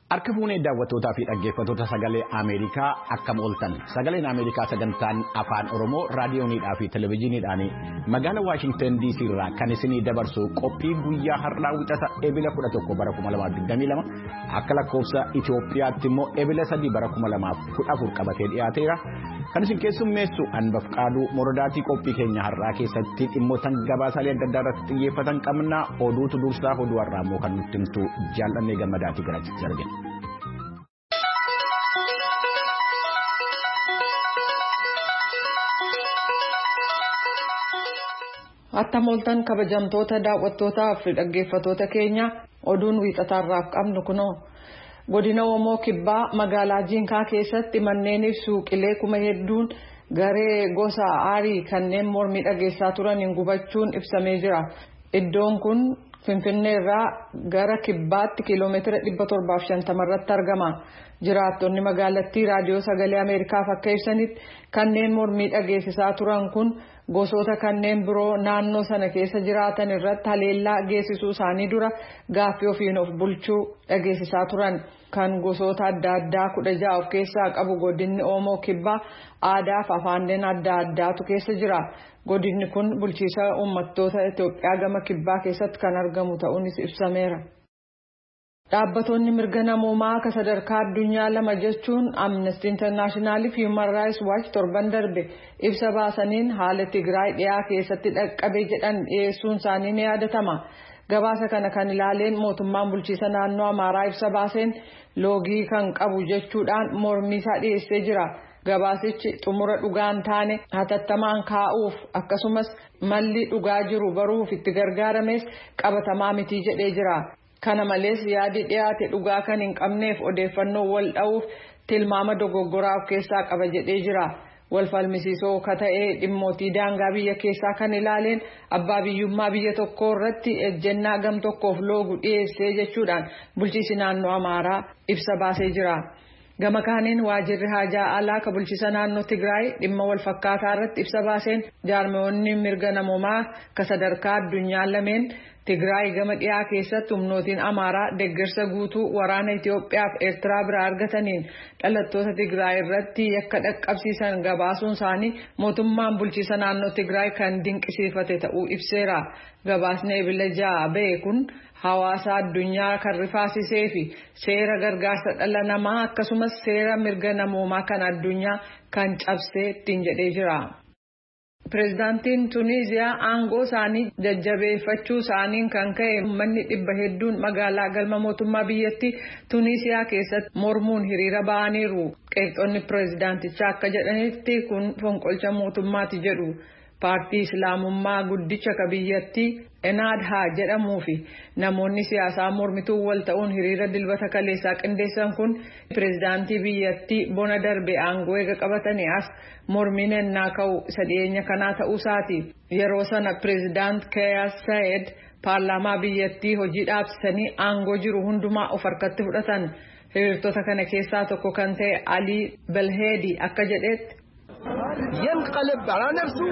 Harka fuunee daawwattootaa fi dhaggeeffattoota sagalee Ameerikaa akkam ooltan. Sagaleen Ameerikaa sagantaan afaan Oromoo raadiyoonidhaa fi televezyiiniidhaan magaalaa Waashingtan DC irraa kan isinii dabarsu qophii guyyaa har'aa wixata Ebila 11 bara 2022 akka lakkoofsa Itoophiyaatti immoo Ebila 3 bara 2014 qabatee dhiyaateera. Kan isin keessummeessu Anbaf Qaaduu Morodaatii qophii keenya har'aa keessatti dhimmoota gabaasaalee adda addaa irratti xiyyeeffatan qabna. Oduutu dursaa oduu har'aa immoo kan nutti himtu Jaallannee Gammadaatii garaatti argina. Attam ooltan kabajamtoota daawwattootaa fi dhaggeeffattoota keenya oduun wiixataarraaf qabnu kunoo godina Oomoo Kibbaa magaalaa Jinkaa keessatti manneen suuqilee kuma hedduun garee gosa aarii kanneen mormii dhageessaa turaniin gubachuun ibsamee jira. Iddoon kun Finfinnee irraa gara Kibbaatti kiiloomeetira 750 irratti argama. Jiraattonni magaalattii raadiyoo sagalee Ameerikaaf akka ibsanitti kanneen mormii dhageessisaa turan kun gosoota kanneen biroo naannoo sana keessa jiraatan irratti haleellaa geessisuu isaanii dura gaaffii ofiin of bulchuu dhageessisaa turan. Kan gosoota adda addaa 16 of keessaa qabu godinni Oomoo Kibbaa aadaa fi afaanleen adda addaatu keessa jira. Godinni kun bulchiisa uummattoota Itoophiyaa gama Kibbaa keessatti kan argamu ta'uunis ibsameera. Dhaabbattoonni mirga namoomaa akka sadarkaa addunyaa lama jechuun Amnesty International fi Human Rights Watch torban darbe ibsa baasaniin haala Tigraay dhiyaa keessatti dhaqqabe jedhan dhiyeessuun isaanii ni yaadatama. Gabaasa kana kan ilaaleen mootummaan bulchiisa naannoo Amaaraa ibsa baaseen loogii kan qabu jechuudhaan mormii isaa dhiyeessee jira. Gabaasichi xumura dhugaan taane hatattamaan kaa'uuf akkasumas malli dhugaa jiru baruuf itti gargaarames qabatamaa miti jedhee jira. Kana malees yaadi dhiyaate dhugaa kan hin qabneef odeeffannoo wal dha'uuf tilmaama dogoggoraa of keessaa qaba jedhee jira. Wal falmisiisoo ka ta'ee dhimmootii daangaa biyya keessaa kan ilaaleen abbaa biyyummaa biyya tokkoo irratti ejjennaa gam tokkoof loogu dhiyeessee jechuudhaan bulchiisi naannoo Amaaraa ibsa baasee jira. Gama kaaniin waajirri haajaa alaa ka bulchiisa naannoo Tigraay dhimma wal fakkaataa irratti ibsa baaseen jaarmiyoonni mirga namoomaa ka sadarkaa addunyaa lameen Tigraay gama dhiyaa keessatti humnootiin Amaaraa deeggarsa guutuu waraana Itoophiyaa fi Eertiraa biraa argataniin dhalattoota Tigraay irratti yakka dhaqqabsiisan gabaasuun isaanii mootummaan bulchiisa naannoo Tigraay kan dinqisiifate ta'uu ibseera. Gabaasni Ebila 6 ba'e kun hawaasa addunyaa kan rifaasisee fi seera gargaarsa dhala namaa akkasumas seera mirga namoomaa kan addunyaa kan cabsee ittiin jedhee jira. Pireezidaantiin Tuniiziyaa aangoo isaanii jajjabeeffachuu isaaniin kan ka'e uummanni dhibba hedduun magaalaa galma mootummaa biyyattii Tuniiziyaa keessatti mormuun hiriira ba'aniiru. Qeeqxoonni pireezidaantichaa akka jedhanitti kun fonqolcha mootummaati jedhu. Paartii Islaamummaa guddicha ka biyyattii Ennahdhaa jedhamuu fi namoonni siyaasaa mormituu wal ta'uun hiriira dilbata kaleessaa qindeessan kun pireezidaantii biyyattii bona darbe aangoo eega qabatanii as mormiin ennaa ka'u isa dhiyeenya kanaa ta'uusaati. Yeroo sana pireezidaant Kaayis Saayid paarlaamaa biyyattii hojii dhaabsisanii aangoo jiru hundumaa of harkatti fudhatan. Hiriirtota kana keessaa tokko kan ta'e Alii Belheedi akka jedhetti. ينقلب على نفسه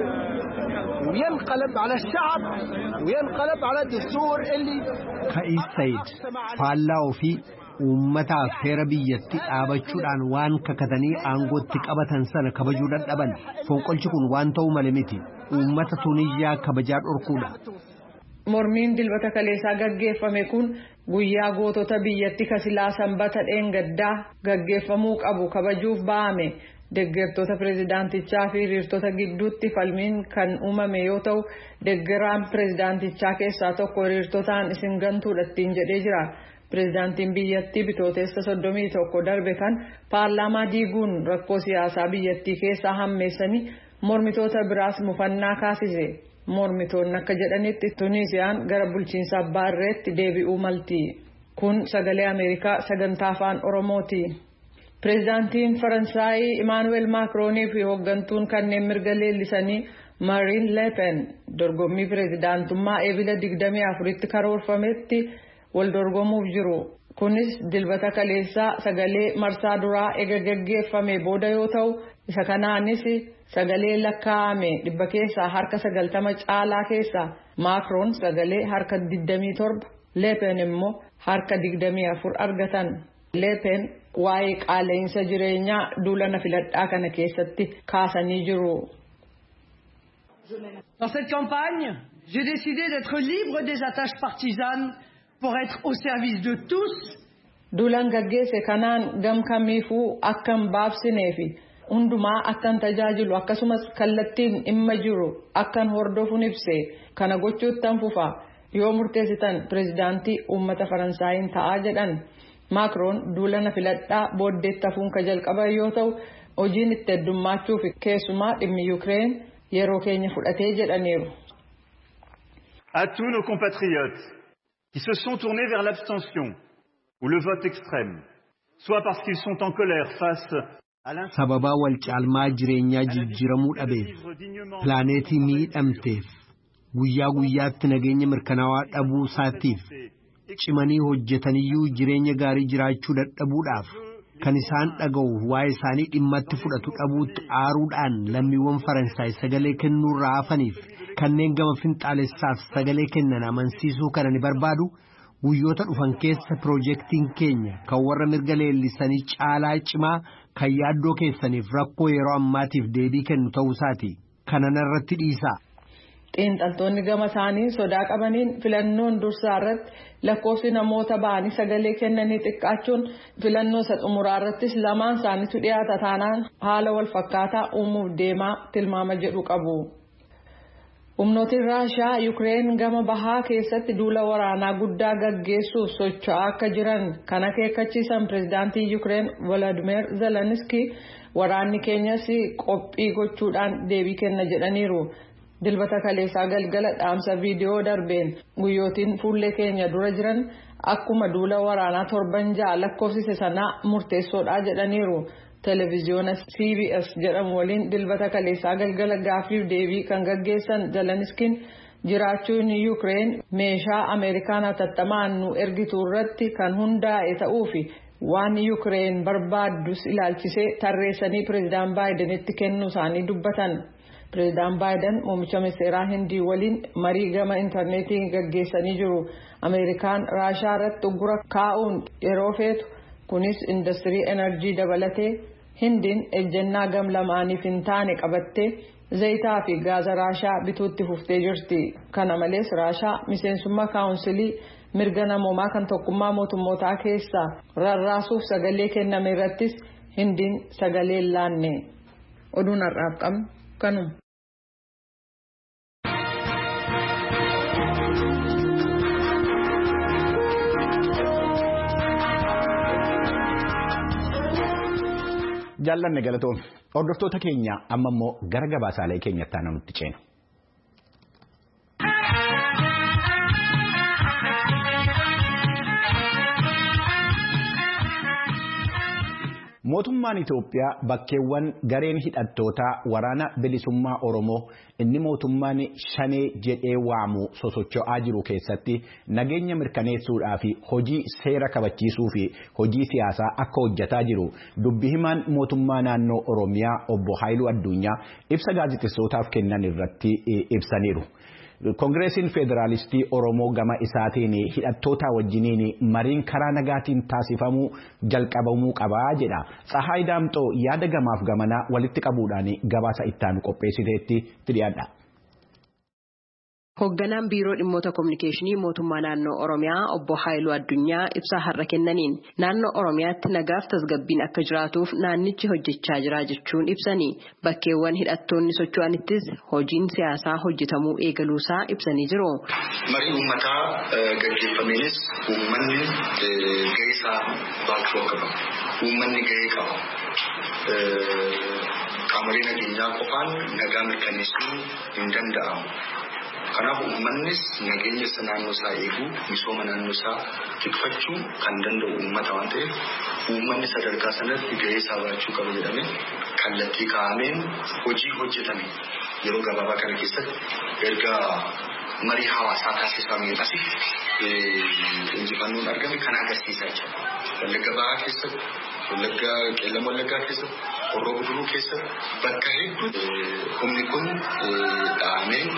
وينقلب على الشعب وينقلب على الدستور اللي كايس سيد فالله في ummataaf seera biyyatti dhaabachuudhaan waan kakatanii aangootti qabatan sana kabajuudhaan dhaban fonqolchi kun waan ta'u malee miti ummata Tuniiziyaa kabajaa dhorkuudha. Mormiin dilbata kaleessaa gaggeeffame kun guyyaa gootota biyyatti kasilaa sanbata dheengaddaa gaggeeffamuu qabu kabajuuf ba'ame. Deeggartoota pireezidaantichaa fi hiriirtota gidduutti falmiin kan uumame yoo ta'u deeggaraan pireezidaantichaa keessaa tokko hiriirtotaan isin gantuudha ittiin jedhee jira. Pireezidaantiin biyyattii bitootessa 31 darbe kan paarlaamaa diiguun rakkoo siyaasaa biyyattii keessaa hammeessanii mormitoota biraas mufannaa kaasise. Mormitoonni akka jedhanitti Tuniiziyaan gara bulchiinsa abbaa irreetti deebi'uu malti. Kun sagalee Ameerikaa sagantaa afaan Oromooti. Pireezidaantiin Faransaay Emmanuel Macron fi hooggantuun kanneen mirga leellisanii Marine Le Pen dorgommii pireezidaantummaa Ebila 24tti karoorfametti wal dorgomuuf jiru. Kunis dilbata kaleessaa sagalee marsaa duraa eega gaggeeffame booda yoo ta'u isa kanaanis sagalee lakkaa'ame dhibba keessaa harka 90 caalaa keessaa Macron sagalee harka 27 Le Pen immoo harka 24 argatan. Lepen waa'ee qaala'insa jireenyaa duulana filadhaa kana keessatti kaasanii jiru. Dans cette campagne, j'ai décidé d'être libre des attaches partisanes pour être au service de tous. Duulan gaggeesse kanaan gam kamiifuu akkan baabsineefi hundumaa akkan tajaajilu akkasumas kallattiin dhimma jiru akkan hordofuun ibse kana gochuuttan fufa yoo murteessitan pirezidaantii uummata Faransaayii ta'aa jedhan. Macron duulana filadhaa booddeetti hafuun ka jalqaba yoo ta'u hojiin itti heddummaachuu fi keessumaa dhimmi Ukraine yeroo keenya fudhatee jedhaniiru. À tous nos compatriotes qui se sont tournés vers l'abstention ou le vote extrême, soit parce qu'ils sont en colère face à sababa wal caalmaa jireenyaa jijjiiramuu dhabeef pilaaneetii miidhamteef guyyaa guyyaatti nageenya mirkanaawaa dhabuu isaatiif cimanii hojjetaniyyuu jireenya gaarii jiraachuu dadhabuudhaaf kan isaan dhaga'u waa'ee isaanii dhimmatti fudhatu dhabuutti aaruudhaan lammiiwwan Faransaay sagalee kennuurraa hafaniif kanneen gama finxaalessaaf sagalee kennan amansiisuu kana ni barbaadu. Guyyoota dhufan keessa piroojeektiin keenya kan warra mirga leellisanii caalaa cimaa kan yaaddoo keessaniif rakkoo yeroo ammaatiif deebii kennu ta'uu isaati. Kana narratti dhiisaa. Xiinxaltoonni gama isaanii sodaa qabaniin filannoon dursaa irratti lakkoofsi namoota ba'anii sagalee kennanii xiqqaachuun filannoo isa xumuraa irrattis lamaan isaaniitu dhiyaata taanaan haala wal fakkaataa uumuuf deemaa tilmaama jedhu qabu. Humnooti Raashaa Ukraine gama bahaa keessatti duula waraanaa guddaa gaggeessuuf socho'aa akka jiran kan akeekkachiisan pirezidaantii Ukraine Volodymyr Zelensky waraanni keenyas qophii gochuudhaan deebii kenna jedhaniiru. Dilbata kaleessaa galgala dhaamsa viidiyoo darbeen guyyootiin fuullee keenya dura jiran akkuma duula waraanaa 7 lakkoofsise sanaa murteessoodha jedhaniiru. Televiziyoona CBS jedhamu waliin dilbata kaleessaa galgala gaaffiif deebii kan gaggeessan Zelenskin jiraachuun Ukraine meeshaa Ameerikaan hatattamaan nu ergitu irratti kan hundaa'e ta'uu fi waan Ukraine barbaaddus ilaalchisee tarreessanii pireezidaan Baayidenitti kennuu isaanii dubbatan. Pireezidaan Baayiden muummicha ministeeraa Hindii waliin marii gama intarneetiin gaggeessanii jiru. Ameerikaan Raashaa irratti uggura kaa'uun yeroo feetu kunis industirii enerjii dabalatee Hindiin ejjennaa gam lamaaniif hin taane qabattee zayitaa fi gaaza Raashaa bituutti fuftee jirti. Kana malees Raashaa miseensummaa kaawunsilii mirga namoomaa kan tokkummaa mootummootaa keessaa rarraasuuf sagalee kenname irrattis Hindiin sagalee laanne. Oduun har'aaf qabnu kanuma. Jaallanne galatoon hordoftoota keenya amma immoo gara gabaasaalee keenyatti aanutti ceena. Mootummaan Itoophiyaa bakkeewwan gareen hidhattootaa waraana bilisummaa Oromoo inni mootummaan shanee jedhee waamu sosocho'aa jiru keessatti nageenya mirkaneessuudhaa fi hojii seera kabachiisuu fi hojii siyaasaa akka hojjetaa jiru dubbi himaan mootummaa naannoo Oromiyaa obbo Haayiluu Addunyaa ibsa gaazexeessootaaf kennan irratti ibsaniiru. Koongireesiin Federaalistii Oromoo gama isaatiin hidhattoota wajjiniin mariin karaa nagaatiin taasifamuu jalqabamuu qabaa jedha. Tsahaay Daamxoo yaada gamaaf gamanaa walitti qabuudhaan gabaasa ittaanu qopheessiteetti dhiyaadha. Hoogganaan biiroo dhimmoota kominikeeshinii mootummaa naannoo Oromiyaa obbo Haayiluu Addunyaa ibsa har'a kennaniin naannoo Oromiyaatti nagaaf tasgabbiin akka jiraatuuf naannichi hojjechaa jira jechuun ibsanii bakkeewwan hidhattoonni socho'anittis hojiin siyaasaa hojjetamuu eegaluusaa ibsanii jiru. Marii uummataa gaggeeffameenis uummanni gahee isaa baachuu qaba. Uummanni gahee qaba. Qaamolee nageenyaa qofaan nagaa mirkaneessuun hin danda'amu. Kanaaf uummannis nageenya naannoo isaa eeguu misooma naannoo isaa tikfachuu kan danda'u uummata waan ta'eef uummanni sadarkaa sanatti gahee isaa baachuu qaba jedhamee kallattii kaa'ameen hojii hojjetame yeroo gabaabaa kana keessatti erga marii hawaasaa taasifameen asii injifannoon argame kan agarsiisaa jira. Wallagga Bahaa keessatti, Qeellam Wallaggaa keessatti, Horroo Guduruu keessatti bakka hedduutti humni kun dhahamee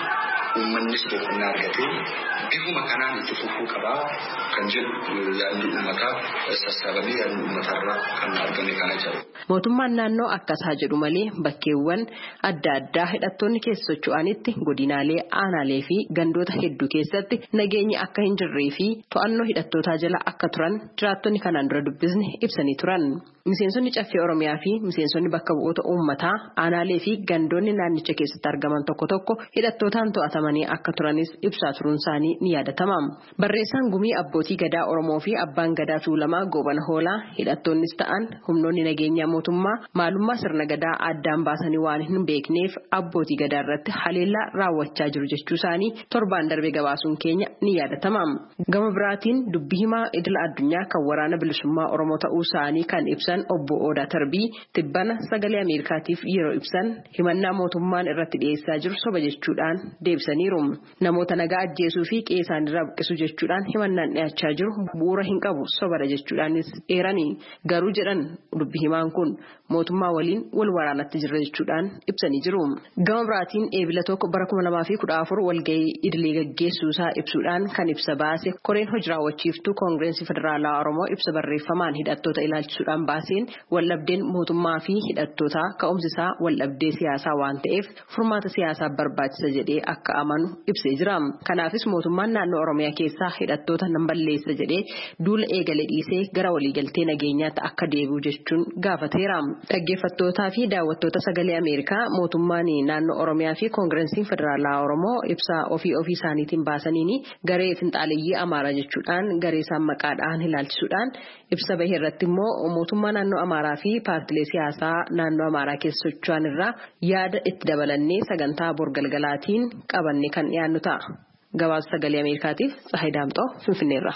uummannis boqonnaa argatee bifuma kanaan itti fufuu qabaa kan jedhu yaadni uummataa sassaabamee yaadni uummatarraa kan argame kana jedhu. Mootummaan naannoo akkasaa jedhu malee bakkeewwan adda addaa hidhattoonni keessa socho'anitti godinaalee aanaalee fi gandoota hedduu keessatti nageenyi akka hin jirree fi to'annoo hidhattootaa jala akka turan jiraattonni kanaan dura dubbisne ibsanii turan. Miseensonni caffee Oromiyaa fi miseensonni bakka bu'oota uummataa aanaalee fi gandoonni naannicha keessatti argaman tokko tokko hidhattootaan to'atamanii akka turanis ibsaa turuun isaanii ni yaadatama. Barreessaan gumii abbootii gadaa Oromoo fi abbaan gadaa Tuulamaa Goobana Hoolaa hidhattoonnis ta'an humnoonni nageenyaa mootummaa maalummaa sirna gadaa addaan baasanii waan hin beekneef abbootii gadaa irratti haleellaa raawwachaa jiru jechuu isaanii torbaan darbe gabaasuun keenya ni yaadatama. Gama biraatiin dubbii himaa idila addunyaa kan waraana bilisummaa Oromoo ta'uu isaanii kan ibsan obbo Odaa Tarbii tibbana sagalee Ameerikaatiif yeroo ibsan himannaa mootummaan irratti dhiyeessaa jiru soba jechuudhaan deebisaniiru. Namoota nagaa ajjeesuu fi qe'ee isaaniirraa buqqisuu jechuudhaan himannaan dhiyaachaa jiru bu'uura hin qabu sobadha jechuudhaanis eeranii garuu jedhan dubbii himaan kun mootummaa waliin wal waraanatti jirra jechuudhaan ibsanii jiru. Gama biraatiin eebila tokko bara 2014 walgahii idilee gaggeessuu isaa ibsuudhaan kan ibsa baase koreen hojii raawwachiiftuu koongireensii federaalaa Oromoo ibsa barreeffamaan hidhattoota ilaalchisuudhaan baaseen waldhabdeen mootummaa fi hidhattootaa ka'umsi isaa waldhabdee siyaasaa waan ta'eef furmaata siyaasaa barbaachisa jedhee akka amanu ibsee jira. Kanaafis mootummaan naannoo Oromiyaa keessaa hidhattoota nan balleessa jedhee duula eegalee dhiisee gara waliigaltee nageenyaatti akka deebi'u jechuun gaafateera. Dhaggeeffattootaa fi daawwattoota sagalee Ameerikaa mootummaan naannoo Oromiyaa fi koongireesiin federaalaa Oromoo ibsa ofii isaaniitiin baasaniin garee finxaaleeyyii Amaaraa jechuudhaan garee isaan maqaadhaan ilaalchisuudhaan ibsa bahee irratti immoo mootummaa naannoo Amaaraa fi paartilee siyaasaa naannoo Amaaraa keessa socho'an irraa yaada itti dabalannee sagantaa borgalgalaatiin qabannee kan dhiyaannu ta'a. Gabaasa sagalee Ameerikaatiif Tsahayi Daamxoo Finfinneerra.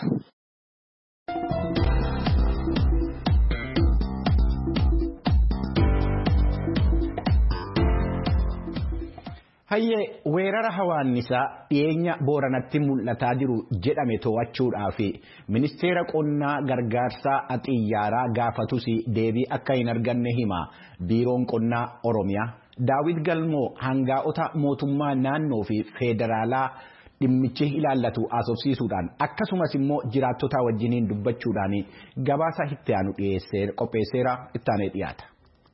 Hayyee weerara hawaannisaa dhiyeenya Booranatti mul'ataa jiru jedhame to'achuudhaaf ministeera qonnaa gargaarsaa xiyyaaraa gaafatus deebii akka hin arganne hima biiroon qonnaa Oromiyaa. Daawit Galmoo hangaa'ota mootummaa naannoo fi federaalaa dhimmichi ilaallatu asoofsiisuudhaan akkasumas immoo jiraattota wajjiniin dubbachuudhaan gabaasa itti aanu qopheesseera ittaanee dhiyaata.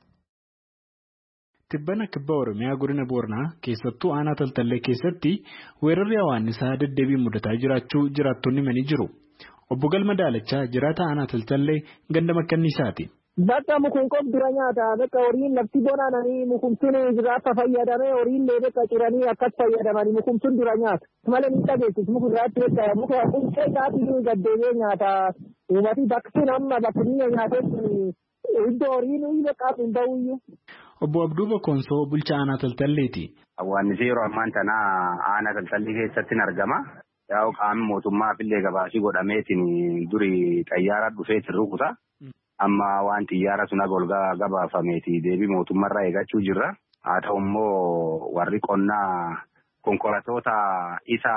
Tibbana kibba Oromiyaa godina Booranaa keessattuu aanaa Taltallee keessatti weerarri hawaannisaa deddeebiin mudataa jiraachuu jiraattonni himanii jiru. Obbo Galma Daalachaa jiraata aanaa Taltallee ganda Makkanniisaati. Bakka mukuun qof dura nyaata bakka horiin lafti bonaananii mukumtuun jiraata fayyadamee horiin bakka ciranii akkas fayyadamanii mukumtuun dura nyaata. Malee ni dhageessis muka irraatti bakka muka quncee isaatiin gaddeebee nyaata. Uummati bakki amma bakki nyaatetti iddoo horiin bakka hin ta'uyyuu. Obbo Abduu Bokkonsoo bulchaa aanaa Taltalleeti. Hawaannisi yeroo ammaan tana aanaa Taltallee keessatti argama. Yaa'u qaamni mootummaaf illee gabaasii godhameetiin duri xayyaara dhufeetiin rukuta. Amma waan xiyyaara sun ol gabaafameeti deebii mootummaarraa eegachuu jirra. Haa ta'u immoo warri qonnaa konkolaattota isa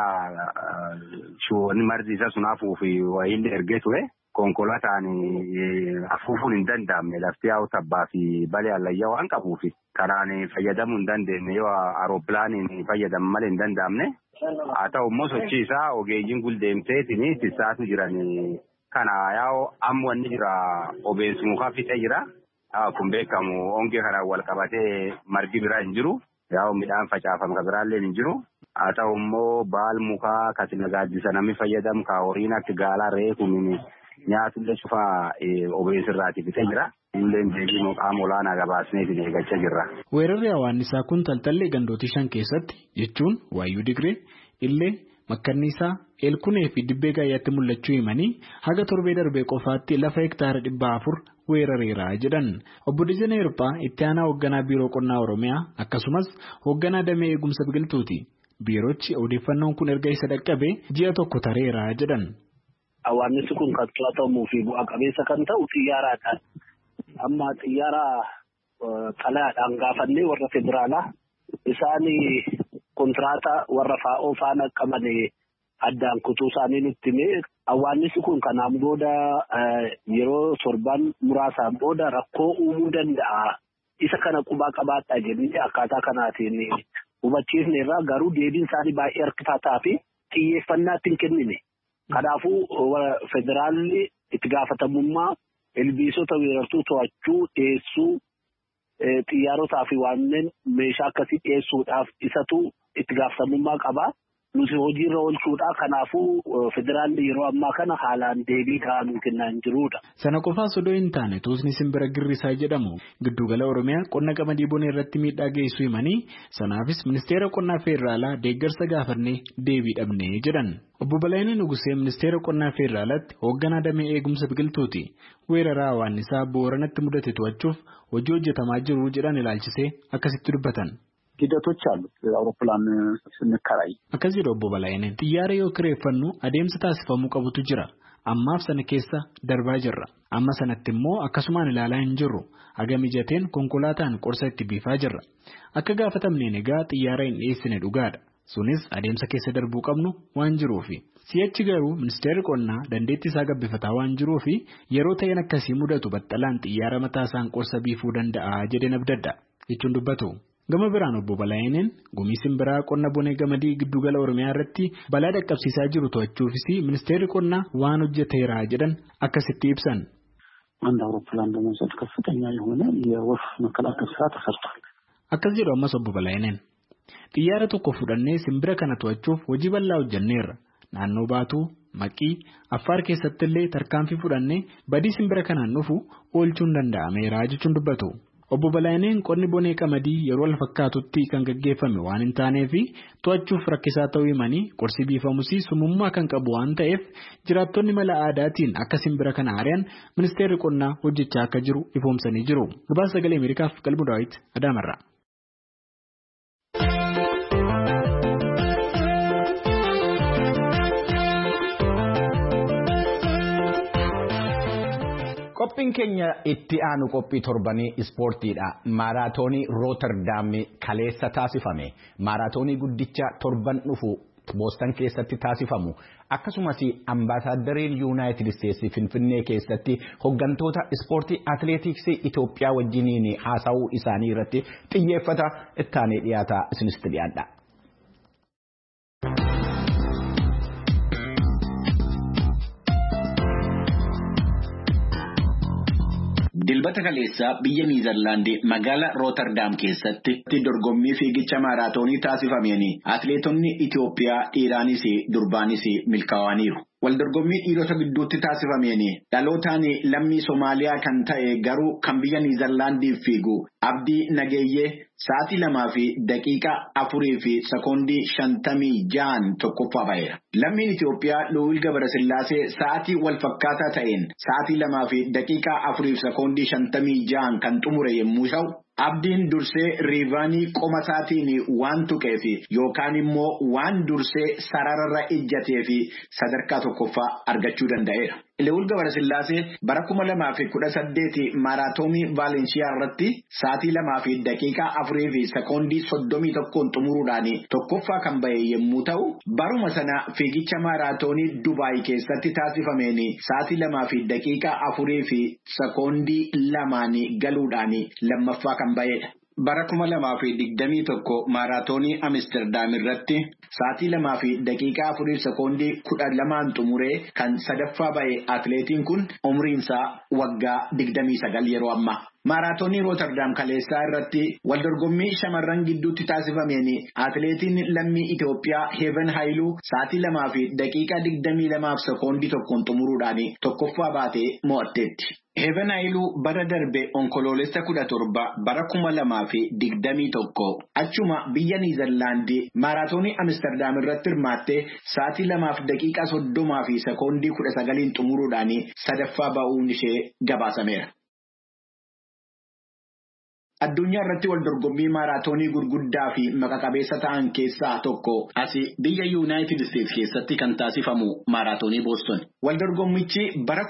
shuwoonni margi isa sun hafuufi wayiillee ergee ture. Konkolaataan afuufuun hin danda'amne lafti yaa'u tabbaa fi balee allayyaa waan qabuufi karaan fayyadamuu hin dandeenye yoo aerooppilaaniin fayyadamu malee hin danda'amne. Haa ta'u immoo sochii isaa ogeeyyiin guldeemteetiin tissaatu jiran kana yaa'u amma wanni jira obeensi mukaa fixee jira. Kun beekamu hongee kanaan wal qabatee margi biraa hin jiru. Yaa'u midhaan facaafame kan biraallee hin jiru. Haa ta'u immoo baal mukaa kasi nagaajjisa namni fayyadamu ka horiin akka gaalaa reefu nyaatullee cufaa obeensi irraati fixee jira. Illee deebii qaama olaanaa gabaasneetiin eeggachaa jirra. Weerarri hawaannisaa kun Taltallee gandooti 5 keessatti jechuun Waayyuu Digree, Illee, Makkanniisaa, Eelkunee fi Dibbee Gaayyaatti mul'achuu himanii haga torbee darbee qofaatti lafa hektaara 400 weerareera jedhan. Obbo Dijenee Hirphaa itti aanaa hoogganaa biiroo qonnaa Oromiyaa akkasumas hoogganaa damee eegumsa biqiltuuti. Biiroochi odeeffannoon kun erga isa dhaqqabee ji'a tokko tareera jedhan. Hawaannisi kun kan to'atamuu fi bu'a qabeessa kan ta'u xiyyaaraadhaan. Amma xiyyaara xalayaadhaan gaafannee warra federaalaa isaan kontiraataa warra faa'oo faana qaban addaan kutuu isaanii nutti himee hawaannisi kun kanaan booda yeroo torban muraasaan booda rakkoo uumuu danda'a. Isa kana qubaa qabaadhaa jennee akkaataa kanaatiin hubachiifne irraa garuu deebiin isaanii baay'ee harkifataa fi xiyyeeffannaa itti hin kennine. Kanaafuu federaalli itti gaafatamummaa ilbiisota weerartuu to'achuu dhiyeessuu xiyyaarotaa fi wanneen meeshaa akkasii dhiyeessuudhaaf isatu itti gaafatamummaa qaba. Nuti hojiirra oolchuudha. Kanaafuu federaalli yeroo ammaa kana haalaan deebii ta'an kennaa hin jirudha. Sana qofaas odoo hin taane tuusni simbira girrisaa jedhamu giddugala Oromiyaa qonna qamadii bonee irratti miidhaa geessuu himanii sanaafis ministeera qonnaa feeraalaa deeggarsa gaafannee deebii dhabnee jedhan. Obbo Balaayinee Nugusee ministeera qonnaa feeraalaatti hoogganaa damee eegumsa biqiltuuti. Weeraraa hawaannisaa Booranatti mudate to'achuuf hojii hojjetamaa jiru jedhan ilaalchisee akkasitti dubbatan. ሂደቶች አሉት አውሮፕላን ስንከራይ akkas jedhu obbo Balaayineen xiyyaara yoo kireeffannu adeemsa taasifamuu qabutu jira ammaaf sana keessa darbaa jirra amma sanatti immoo akkasumaan ilaalaa hin jirru haga mijateen konkolaataan qorsa itti biifaa jirra akka gaafatamneen egaa xiyyaara hin dhiyeessine dhugaadha sunis adeemsa keessa darbuu qabnu waan jiruufi si'achi garuu ministeerri qonnaa dandeettii isaa gabbifataa waan jiruufi yeroo ta'een akkasii mudatu baxxalaan xiyyaara mataa isaan qorsa biifuu danda'a jedheen abdadda jechuun dubbatu. Gama biraan obbo Balaayineen gumii simbiraa qonna bonee gamadii giddugala Oromiyaa irratti balaa dhaqqabsiisaa jiru to'achuufis ministeerri qonnaa waan hojjeteera jedhan akkasitti ibsan. አንድ አውሮፕላን በመውሰድ ከፍተኛ የሆነ የወፍ መከላከል ስራ ተሰርቷል። akkas jedhu ammas obbo Balaayineen xiyyaara tokko fudhannee simbira kana to'achuuf hojii bal'aa hojjenneerra naannoo Baatuu Maqii Affaar keessatti illee tarkaanfii fudhannee badii simbira kanaan dhufu oolchuun danda'ameera jechuun dubbatu. Obbo Balaayineen qonni bonee qamadii yeroo wal fakkaatutti kan gaggeeffame waan hin taaneef to'achuuf rakkisaa ta'uu himanii qorsi biifamus sumummaa kan qabu waan ta'eef jiraattonni mala aadaatiin akka simbira kana ari'an ministeerri qonnaa hojjechaa akka jiru ifoomsanii jiru. Gabaasa Sagalee Ameerikaaf Qalbuu Daawit Adaamarraa. Qophiin keenya itti aanu qophii torbanii ispoortiidha. Maaraatoonii Rooterdaam kaleessa taasifame. Maaraatoonii guddicha torban dhufu Boostan keessatti taasifamu. Akkasumas ambaasaaddariin Yuunaayitid Isteetsi Finfinnee keessatti hooggantoota ispoortii atileetiksii Itoophiyaa wajjiniin haasa'uu isaanii irratti xiyyeeffata ittaanee dhiyaata isinitti dhiyaadha. Dilbata kaleessaa biyya Niizerlaandii magaalaa Rooterdaam keessatti dorgommii fiigicha maaraatoonii taasifameen atileetonni Itoophiyaa dhiiraanis durbaanis milkaa'aniiru. Waldorgommii dhiirota gidduutti taasifameen dhalootaan lammii Somaaliyaa kan ta'e garuu kan biyya Niizerlaandiif fiigu Abdii Nageeyyee sa'aatii 2 fi daqiiqaa 4 fi sekoondii 56 tokkoffaa ba'eera. Lammiin Itoophiyaa Luwil Gabrasillaasee sa'aatii wal fakkaataa ta'een sa'aatii 2 fi daqiiqaa 4 fi sekoondii 56 kan xumure yommuu ta'u Abdiin dursee riivaanii qoma isaatiin waan tuqeef yookaan immoo waan dursee sararra ijjatee fi sadarkaa tokkoffaa argachuu danda'eera. Luwil Gabrasillaasee bara 2018 maaraatoonii Vaalensiyaa irratti sa'aatii 2 fi daqiiqaa 4 fi sekoondii 31 xumuruudhaan tokkoffaa kan ba'e yommuu ta'u baruma sana fiigicha maaraatoonii Dubaay keessatti taasifameen sa'aatii 2 fi daqiiqaa 4 fi sekoondii 2 galuudhaan lammaffaa kan ba'edha. Bara 2021 maaraatoonii Amsterdam irratti sa'aatii 2 fi daqiiqaa 4 sekoondii 12 xumuree kan sadaffaa ba'e atileetiin kun umriinsaa waggaa 29 yeroo ammaa. Maaraatoonii Rooterdaam kaleessaa irratti waldorgommii shamarran gidduutti taasifameen atileetiin lammii Itoophiyaa Heeven Haayiluu sa'aatii 2 fi daqiiqaa 22 sekoondii 1 xumuruudhaan tokkoffaa baatee mo'atteetti. Heeven Haayiluu bara darbe onkoloolessa 17 bara 2021 achuma biyya Niizerlaandii maaraatoonii Amsterdam irratti hirmaattee sa'aatii 2 fi daqiiqaa 30 fi sekoondii 19 xumuruudhaan sadaffaa ba'uun ishee gabaasameera. Addunyaa irratti waldorgommii maaraatoonii gurguddaa fi maqaa-qabeessa ta'an keessaa tokko asii biyya Yuunaayitid Isteetsi keessatti kan taasifamu maaraatoonii Booston. Waldorgommichi bara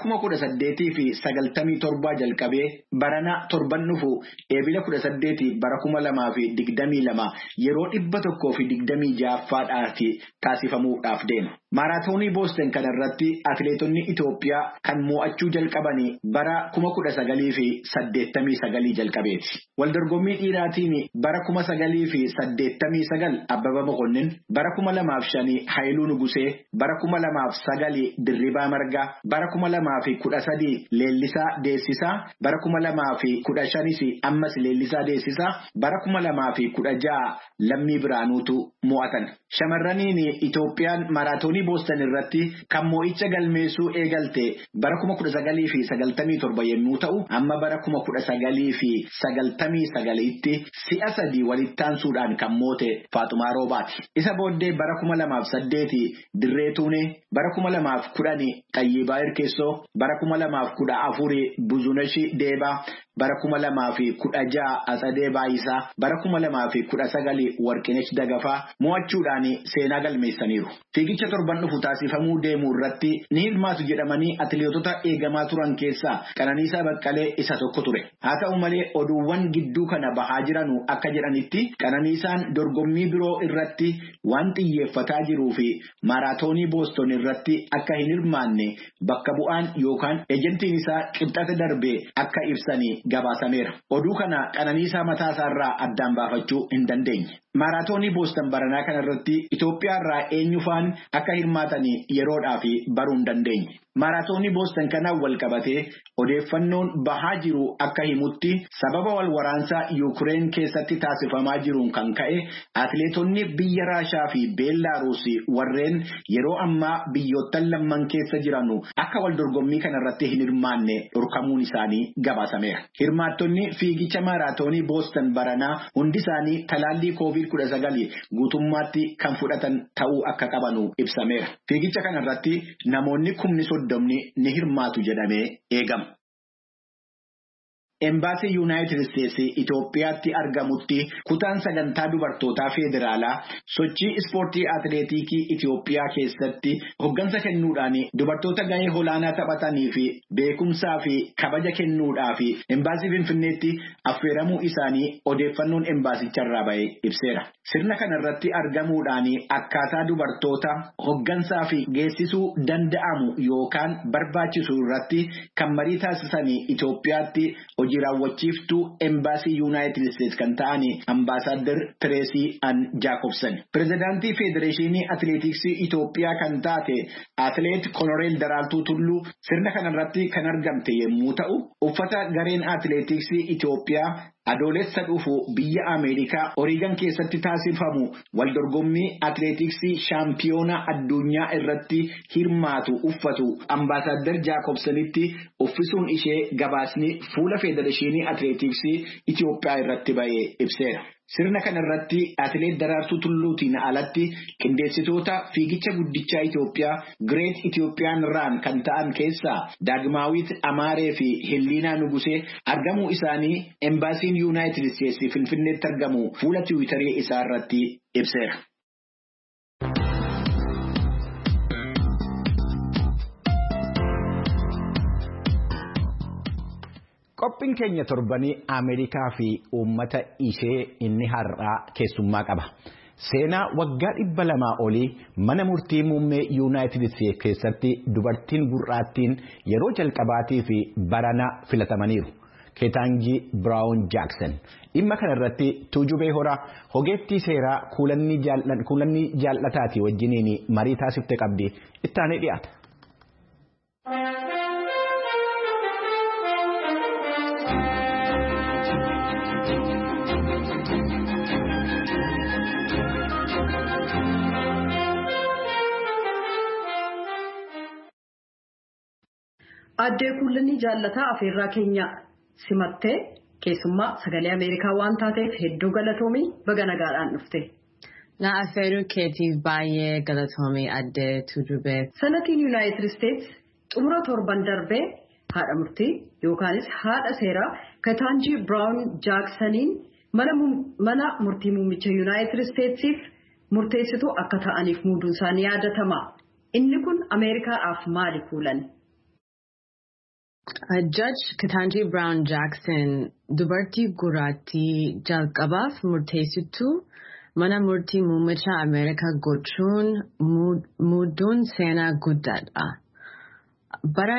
1897 jalqabee barana torban dhufu eebila 18 bara 2022 yeroo 126ffaadhaatti taasifamuudhaaf deema. Maaraatoonii Booston kanarratti atileetonni Itoophiyaa kan mo'achuu jalqabanii bara 1989 jalqabeeti. Waldorgommii dhiiraatiin bara 1989 Abbabaa Mokonnin, bara 2005 Haayiluu Nugusee, bara 2009 Dirribaa Margaa, bara 2013 Leellisaa Deessisaa, bara 2015 ammas Leellisaa Deessisaa, bara 2016 Lammii Biraanuutu mo'atan. Shamarraniin Itoophiyaan maaraatoonii Booston irratti kan mo'icha galmeessuu eegalte bara 1997 yommuu ta'u, amma bara 1999tti si'a 3 walitti aansuudhaan kan moote Faaxumaa Roobaati. Isa booddee bara 2008 Dirree Tuunee, bara 2010 Xayyibaa Irkeessoo, bara 2014 Buzunashi Deebaa, bara 2016 Atsadee Baayisaa, bara 2019 Warqinesh Dagafaa mo'achuudhaan seenaa galmeessaniiru. Fiigicha torban dhufu taasifamuu deemu irratti ni hirmaatu jedhamanii atileetota eegamaa turan keessaa Qananiisaa Baqqalee isa tokko ture. Haa ta'u malee oduuwwan gidduu kana bahaa jiranu akka jedhanitti Qananiisaan dorgommii biroo irratti waan xiyyeeffataa jiruu fi maaraatoonii Booston irratti akka hin hirmaanne bakka bu'aan yookaan ejentiin isaa qibxata darbee akka ibsanii gabaasameera. Oduu kana Qananiisaa mataa isaarraa addaan baafachuu hin dandeenye. Maaraatoonii Booston baranaa kanarratti Itoophiyaa irraa eenyufaan akka hirmaatanii yeroodhaaf baruu hin dandeenye. Maaraatoonii Booston kanaan wal qabatee odeeffannoon bahaa jiru akka himutti sababa wal waraansaa Yuukireen keessatti taasifamaa jiruun kan ka'e atileetonni biyya Raashaa fi Beellaaruus warreen yeroo ammaa biyyoottan lamman keessa jiranu akka wal dorgommii kanarratti hin hirmaanne dhorkamuun isaanii gabaasameera. Hirmaattonni fiigicha maaraatoonii Booston baranaa hundi isaanii talaallii COVID-19 guutummaatti kan fudhatan ta'uu akka qabanu ibsameera. Fiigicha kanarratti namoonni 30 ni hirmaatu jedhamee eegama. Embaasii Yuunaayitid Isteetsi Itoophiyaatti argamutti kutaan sagantaa dubartootaa federaalaa sochii ispoortii atileetikii Itoophiyaa keessatti hoggansa kennuudhaan dubartoota gahee olaanaa taphatanii fi beekumsaa fi kabaja kennuudhaaf embaasii Finfinneetti affeeramuu isaanii odeeffannoon embaasicharraa ba'ee ibseera. Sirna kanarratti argamuudhaan akkaataa dubartoota hoggansaa fi geessisuu danda'amu yookaan barbaachisu irratti kan marii taasisanii Itoophiyaatti hojii raawwachiiftuu embaasii Yuunaayitid Isteetsi kan ta'an ambaasaadder Tireesii An Jaakobsan. Pirezidaantii Federeeshinii Atileetiksii Itoophiyaa kan taate Atileet Koloneel Daraartuu Tulluu sirna kanarratti kan argamte yommuu ta'u, uffata gareen atileetiksii Itoophiyaa adoolessa dhufu biyya Ameerikaa Oreegon keessatti taasifamu waldorgommii atileetiksii shaampiyoonaa addunyaa irratti hirmaatu uffatu ambaasaadder Jaakobsanitti uffisuun ishee gabaasni fuula Federeeshinii Atileetiksii Itoophiyaa irratti ba'ee ibseera. Sirna kanarratti atileet Daraartuu Tulluutiin alatti qindeessitoota fiigicha guddichaa Itoophiyaa Great Ethiopian Run kan ta'an keessaa Daagmaawit Amaaree fi Helliinaa Nugusee argamuu isaanii embaasiin Yuunaayitid Isteetsi Finfinneetti argamu fuula Tiwiitarii isaa irratti ibseera. Qophiin keenya torbanii Ameerikaa fi uummata ishee inni har'aa keessummaa qaba. Seenaa waggaa 200 olii mana murtii muummee Yuunaayitid Isteetsi keessatti dubartiin gurraattiin yeroo jalqabaatii fi barana filatamaniiru. Keetaanjii Biraawun Jaaksan dhimma kanarratti Tuujubee Horaa ogeettii seeraa kuulanni jaallataatii wajjiniin marii taasifte qabdi ittaanee dhiyaata. Addee kuulanni jaallataa afeerraa keenya simattee keessummaa sagalee Ameerikaa waan taateef hedduu galatoomii baga nagaadhaan dhufte. Na affeeruu keetiif baay'ee galatoomii addee Tuujubee. Sanatiin Yuunaayitid Isteetsi xumura torban darbee haadha murtii yookaanis haadha seeraa Keetaanjii Biraawun Jaaksaniin mana murtii muummicha Yuunaayitid Isteetsiif murteessituu akka ta'aniif muuduun isaanii yaadatama. inni kun Ameerikaadhaaf maali kuulan? Judge Ketanji Brown Jackson dubartii gurraattii jalqabaaf murteessituu mana murtii muummicha Ameerikaa gochuun muuduun seenaa guddaadha. Bara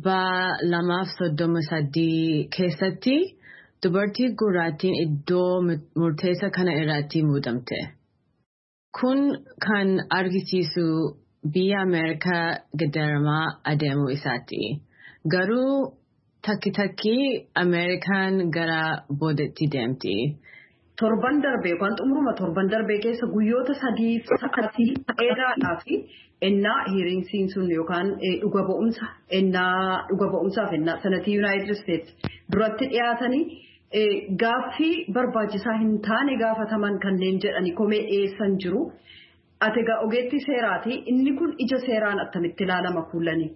233 keessatti dubartii gurraattiin iddoo murteessaa kana irratti muudamte. Kun kan argisiisu biyya Ameerikaa geddaramaa adeemuu isaati. Garuu takki Ameerikaan gara boodatti deemti. Torban darbee kan xumuruma torban darbee keessa guyyoota 3 sa'aatii dheeraadhaa fi ennaa hiriinsiin sun yookaan dhuga ba'umsaaf ennaa sanatii Yuunaayitid Isteetsi duratti dhiyaatanii gaaffii barbaachisaa hin taane gaafataman kanneen jedhanii komee dhiyeessan jiru. Ati egaa ogeettii seeraati inni kun ija seeraan attamitti ilaalama kuulanii?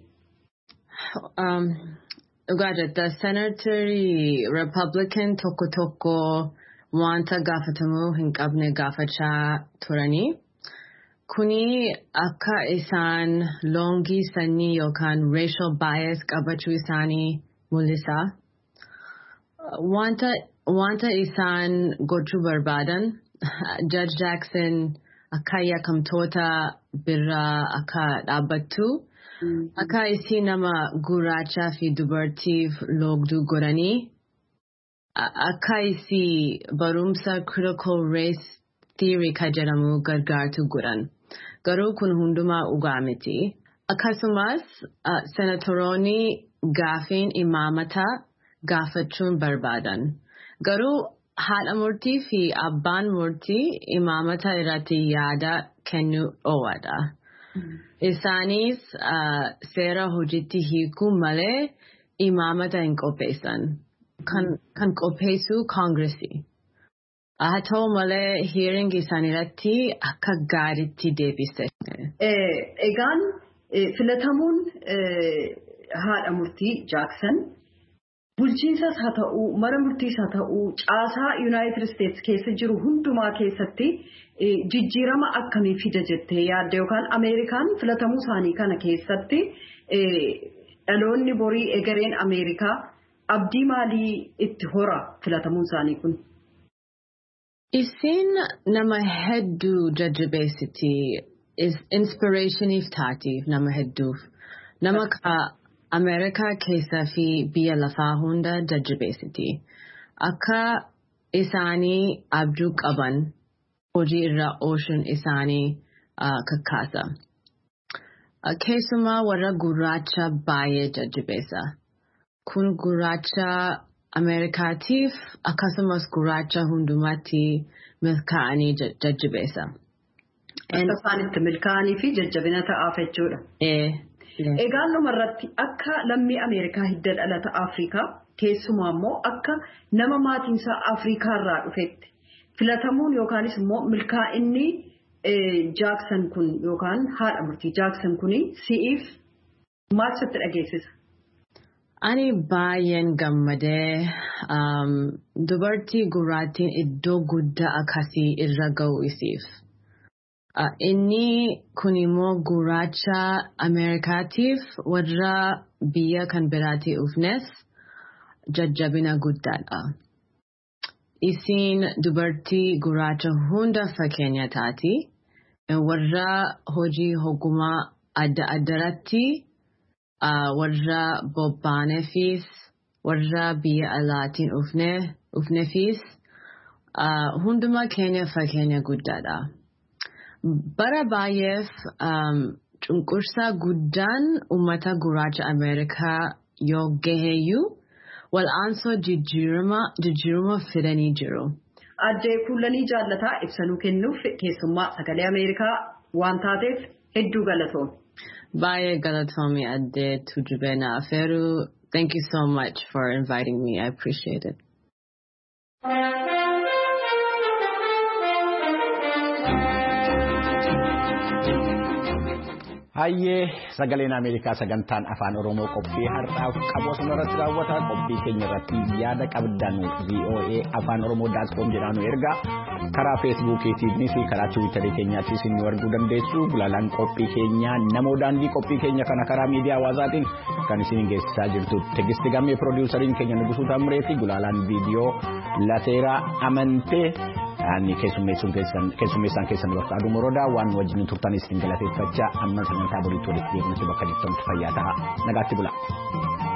Dhugaa jetta Senaatarii Republican tokko wanta gaafatamuu hin qabne gaafachaa turanii. Kuni akka isaan loogii sanyii yookaan racial bias qabachuu isaanii mul'isa. Wanta isaan gochuu barbaadan Judge Jackson akka yakkamtoota biraa akka dhaabbattu akka isii nama gurraachaa fi dubartiif loogduu godhanii akka isii barumsa critical race theory ka jedhamu gargaartu godhan. Garuu kun hundumaa dhugaa miti. Akkasumas senatoroonni gaafiin imaamata gaafachuun barbaadan. Garuu haadha murtii fi abbaan murtii imaamata irratti yaada kennuu dhoowwadha. Isaanis seera hojiitti hiikuu malee imaamata hin qopheessan. Kan qopheessu Koongiressii. Haa ta'u malee hearing isaan irratti akka gaariitti deebiste. Egaan filatamuun haadha murtii Jackson bulchiinsas haa ta'uu mana murtiis haa ta'uu caasaa Yuunaayitid Isteetsi keessa jiru hundumaa keessatti jijjiirama akkamii fida jettee yaadda yookaan Ameerikaan filatamuu isaanii kana keessatti dhaloonni borii egereen Ameerikaa abdii maalii itti hora filatamuun isaanii kun? Isin nama hedduu jajjabeessiti. Inspirationiif taatiif nama hedduuf. Nama Ameerikaa keessaa fi biyya lafaa hunda jajjabeessiti. Akka isaanii abjuu qaban hojii irra oolchuun isaanii kakkaasa. Keessumaa warra gurraacha baay'ee jajjabeessa. Kun gurraacha Ameerikaatiif akkasumas gurraacha hundumaatti milkaa'anii jajjabeessa. Akka isaanitti milkaa'anii fi jajjabina ta'aaf jechuudha. Egaan dhumarratti akka lammii Ameerikaa hidda dhalata Afrikaa keessumaa immoo akka nama maatiinsaa Afrikaa irraa dhufetti filatamuun yookaanis immoo milkaa'inni Jackson kun yookaan haadha murtii Jackson kuni si'iif maal sitti dhageessisa? Ani baay'een gammadee dubartii gurraattiin iddoo guddaa akkasii irra ga'u isiif. Inni kun immoo gurraacha Ameerikaatiif warra biyya kan biraatti dhufnes jajjabina guddaadha. Isin dubartii gurraacha hunda fakkeenya taati. Warra hojii hogumaa adda addaratti warra bobbaaneefis warra biyya alaatiin dhufneefis hundumaa keenya fakkeenya guddaadha. Bara baay'eef cunqursaa guddaan uummata gurraacha Ameerikaa yoo gaheeyyuu wal'aansoo jijjiirama fidanii jiru. Addee kuulanii jaallataa ibsanuu kennuuf keessummaa sagalee Ameerikaa waan taateef hedduu galatoom. Baay'ee galatoomi addee Tujubeena Afeeruu. Thank you so much for inviting me. I appreciate it. Hayyee sagaleen Ameerikaa sagantaan afaan Oromoo qophii har'aaf qabu asirratti raawwata. Qophii keenya irratti yaada qabdan VOA afaan Oromoo.com jedhaanu ergaa karaa feesbuukiitiinis karaa tiwiitarii keenyaattis nu arguu dandeessu. Gulaalaan qophii keenyaa namoo daandii qophii keenya kana karaa miidiyaa hawaasaatiin kan isin geessisaa jirtu Tegisti Gammee piroodiwusariin keenya Nugusuu Taamreeti gulaalaan viidiyoo Lateeraa Amantee. Ani keessummeessaan keessan bakka aduu moroodaa waan wajjin turtanis galateeffachaa amma sagantaa boriitti walitti deebinutti bakka jirtanitti fayyaa ta'a nagaatti bula.